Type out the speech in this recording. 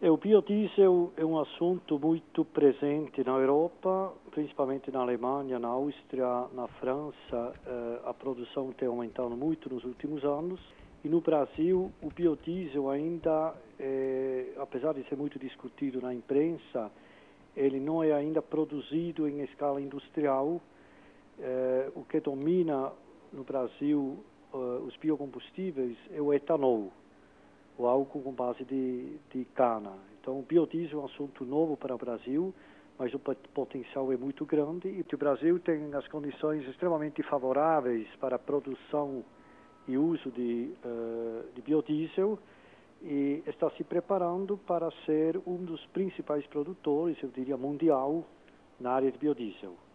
O biodiesel é um assunto muito presente na Europa, principalmente na Alemanha, na Áustria, na França. A produção tem aumentado muito nos últimos anos. E no Brasil, o biodiesel ainda, apesar de ser muito discutido na imprensa, ele não é ainda produzido em escala industrial. O que domina no Brasil os biocombustíveis é o etanol, o álcool com base de cana. Então, o biodiesel é um assunto novo para o Brasil, mas o potencial é muito grande. E o Brasil tem as condições extremamente favoráveis para a produção e uso de biodiesel e está se preparando para ser um dos principais produtores, eu diria, mundial na área de biodiesel.